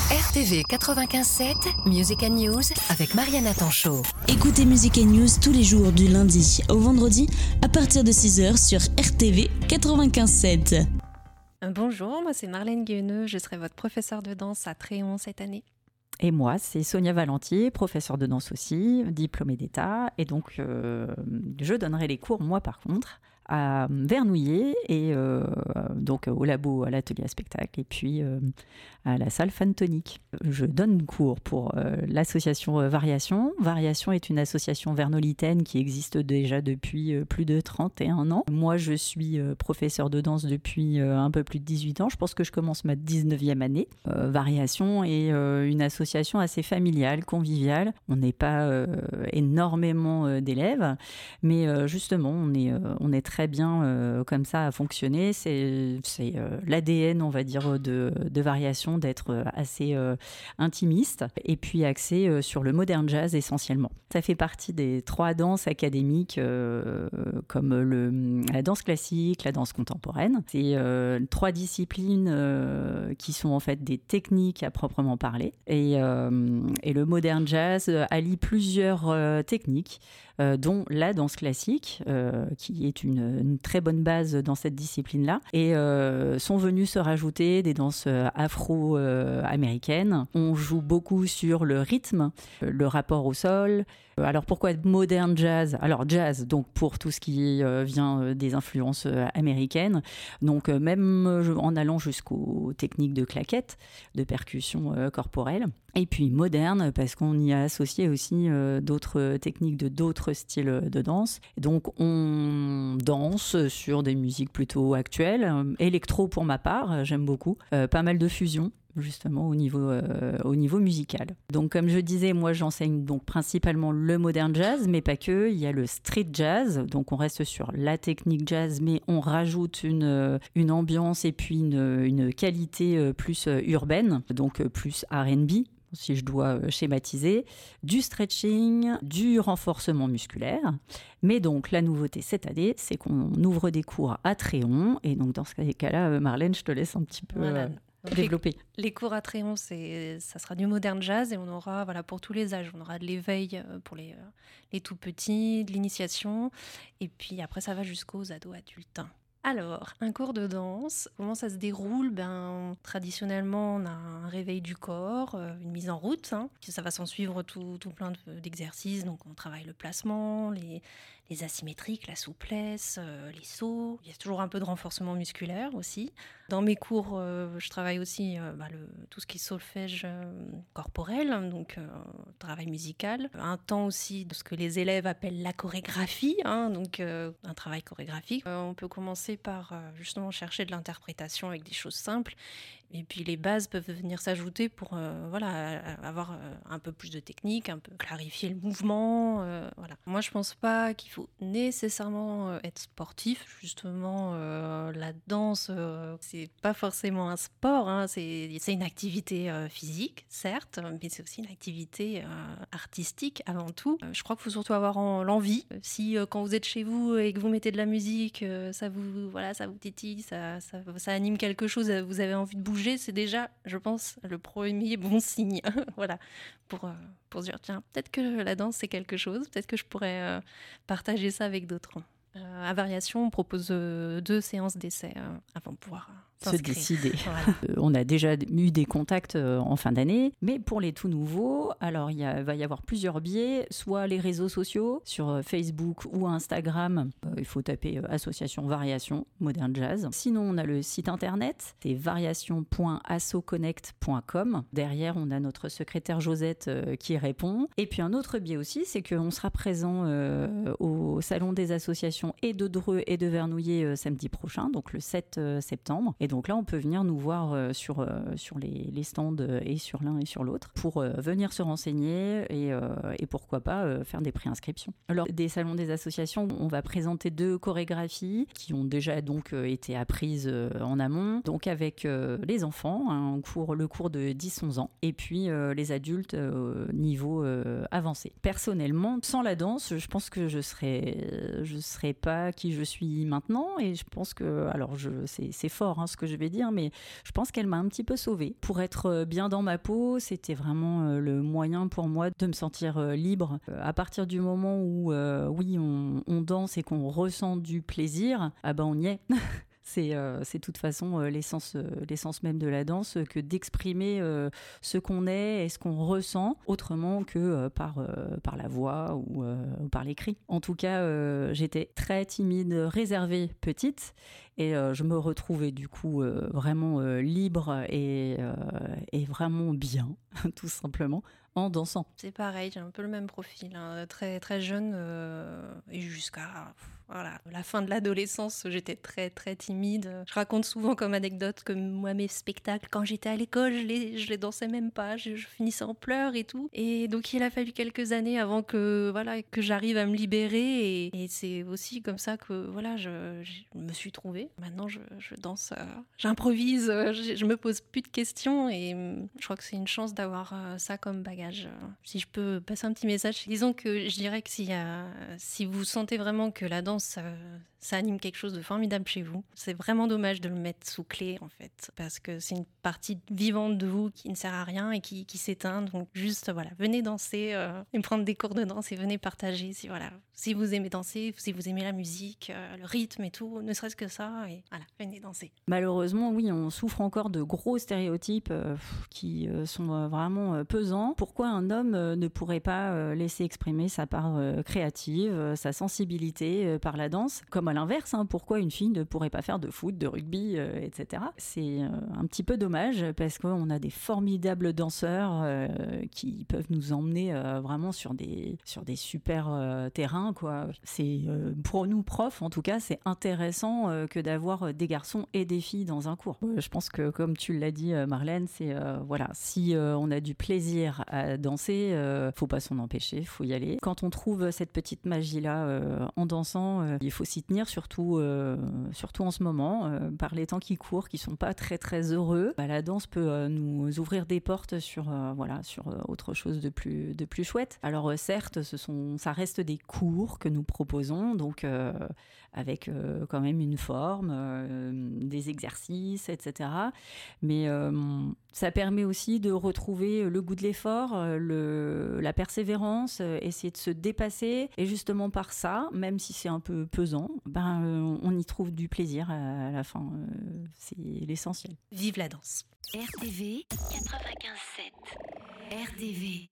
RTV 95.7, Music & News avec Mariana Tanchot. Écoutez Music & News tous les jours du lundi au vendredi à partir de 6h sur RTV 95.7. Bonjour, moi c'est Marlène Guéheneux, je serai votre professeure de danse à Tréon cette année. Et moi, c'est Sonia Valentier, professeure de danse aussi, diplômée d'État. Et donc, je donnerai les cours, moi par contre, à Vernouillet, et donc au labo, à l'atelier à spectacle, et puis à la salle Fantonique. Je donne cours pour l'association Variation. Variation est une association vernolitaine qui existe déjà depuis plus de 31 ans. Moi, je suis professeure de danse depuis un peu plus de 18 ans. Je pense que je commence ma 19e année. Variation est une association assez familiale, conviviale. On n'est pas énormément d'élèves, mais justement, on est très bien comme ça à fonctionner. C'est l'ADN, on va dire, de Variation, d'être assez intimiste et puis axé sur le modern jazz essentiellement. Ça fait partie des 3 danses académiques comme la danse classique, la danse contemporaine. C'est 3 disciplines qui sont en fait des techniques à proprement parler. Et le modern jazz allie plusieurs techniques, dont la danse classique, qui est une très bonne base dans cette discipline-là. Et sont venues se rajouter des danses afro-américaines. On joue beaucoup sur le rythme, le rapport au sol. Alors pourquoi modern jazz ? Alors jazz, donc pour tout ce qui vient des influences américaines, donc même en allant jusqu'aux techniques de claquettes, de percussion corporelle. Et puis moderne, parce qu'on y a associé aussi d'autres techniques de d'autres styles de danse. Donc on danse sur des musiques plutôt actuelles, électro pour ma part, j'aime beaucoup, pas mal de fusion justement au niveau musical. Donc comme je disais, moi j'enseigne donc principalement le modern jazz, mais pas que. Il y a le street jazz, donc on reste sur la technique jazz, mais on rajoute une ambiance et puis une qualité plus urbaine, donc plus R&B, si je dois schématiser, du stretching, du renforcement musculaire. Mais donc, la nouveauté cette année, c'est qu'on ouvre des cours à Tréon. Et donc, dans ce cas-là, Marlène, je te laisse un petit peu développer. Les cours à Tréon, ça sera du modern jazz et on aura pour tous les âges. On aura de l'éveil pour les tout petits, de l'initiation. Et puis après, ça va jusqu'aux ados adultes. Alors, un cours de danse, comment ça se déroule ? Traditionnellement, on a un réveil du corps, une mise en route. Ça va s'en suivre tout plein d'exercices. Donc, on travaille le placement, les asymétriques, la souplesse, les sauts. Il y a toujours un peu de renforcement musculaire aussi. Dans mes cours, je travaille aussi tout ce qui est solfège corporel, donc travail musical. Un temps aussi de ce que les élèves appellent la chorégraphie, donc un travail chorégraphique. On peut commencer par justement chercher de l'interprétation avec des choses simples. Et puis les bases peuvent venir s'ajouter pour avoir un peu plus de technique, un peu clarifier le mouvement. Moi, je pense pas qu'il faut nécessairement être sportif. Justement, la danse, c'est pas forcément un sport. C'est une activité physique, certes, mais c'est aussi une activité artistique avant tout. Je crois qu'il faut surtout avoir l'envie. Si quand vous êtes chez vous et que vous mettez de la musique, ça vous titille, ça anime quelque chose, vous avez envie de bouger. C'est déjà, je pense, le premier bon signe. Pour se dire, tiens, peut-être que la danse, c'est quelque chose. Peut-être que je pourrais partager ça avec d'autres. À Variation, on propose 2 séances d'essai avant de pouvoir se décider. On a déjà eu des contacts en fin d'année, mais pour les tout nouveaux, alors va y avoir plusieurs biais, soit les réseaux sociaux, sur Facebook ou Instagram, il faut taper Association Variation, Modern Jazz. Sinon, on a le site internet, c'est variation.assoconnect.com. Derrière, on a notre secrétaire Josette qui répond. Et puis un autre biais aussi, c'est qu'on sera présent au Salon des associations et de Dreux et de Vernouillet samedi prochain, donc le 7 septembre. Et donc là, on peut venir nous voir sur les stands et sur l'un et sur l'autre pour venir se renseigner et pourquoi pas faire des préinscriptions. Lors des salons des associations, on va présenter 2 chorégraphies qui ont déjà donc été apprises en amont, donc avec les enfants, le cours de 10-11 ans, et puis les adultes niveau avancé. Personnellement, sans la danse, je pense que je serais pas qui je suis maintenant, et je pense que, alors c'est fort ce que je vais dire, mais je pense qu'elle m'a un petit peu sauvée. Pour être bien dans ma peau, c'était vraiment le moyen pour moi de me sentir libre. À partir du moment où, oui, on danse et qu'on ressent du plaisir, ah ben on y est. C'est de toute façon l'essence même de la danse que d'exprimer ce qu'on est et ce qu'on ressent autrement que par la voix ou par l'écrit. En tout cas, j'étais très timide, réservée petite et je me retrouvais du coup vraiment libre et vraiment bien, tout simplement, en dansant. C'est pareil, j'ai un peu le même profil, hein, très, très jeune et jusqu'à la fin de l'adolescence, j'étais très, très timide. Je raconte souvent comme anecdote que moi, mes spectacles, quand j'étais à l'école, je les dansais même pas, je finissais en pleurs et tout. Et donc, il a fallu quelques années avant que j'arrive à me libérer et c'est aussi comme ça que je me suis trouvée. Maintenant, je danse, j'improvise, je me pose plus de questions et je crois que c'est une chance d'avoir ça comme bagage. Si je peux passer un petit message, disons que je dirais que si vous sentez vraiment que la danse ça anime quelque chose de formidable chez vous, c'est vraiment dommage de le mettre sous clé en fait, parce que c'est une partie vivante de vous qui ne sert à rien et qui s'éteint. Donc juste venez danser et prendre des cours de danse et venez partager si vous aimez danser, si vous aimez la musique, le rythme et tout, ne serait-ce que ça, et venez danser. Malheureusement, oui, on souffre encore de gros stéréotypes qui sont vraiment pesants. Pourquoi un homme ne pourrait pas laisser exprimer sa part créative, sa sensibilité par la danse, comme à l'inverse, pourquoi une fille ne pourrait pas faire de foot, de rugby, etc. C'est un petit peu dommage parce qu'on a des formidables danseurs qui peuvent nous emmener vraiment sur des super terrains, quoi. C'est pour nous profs, en tout cas, c'est intéressant que d'avoir des garçons et des filles dans un cours. Je pense que, comme tu l'as dit, Marlène, c'est si on a du plaisir à danser, faut pas s'en empêcher, faut y aller. Quand on trouve cette petite magie-là en dansant, il faut s'y tenir, surtout en ce moment, par les temps qui courent, qui sont pas très très heureux. La danse peut nous ouvrir des portes sur autre chose de plus chouette. Alors certes, ça reste des cours que nous proposons, donc avec quand même une forme, des exercices, etc. Mais ça permet aussi de retrouver le goût de l'effort, la persévérance, essayer de se dépasser. Et justement par ça, même si c'est un peu pesant, on y trouve du plaisir à la fin. C'est l'essentiel. Vive la danse. RTV 95.7. RTV.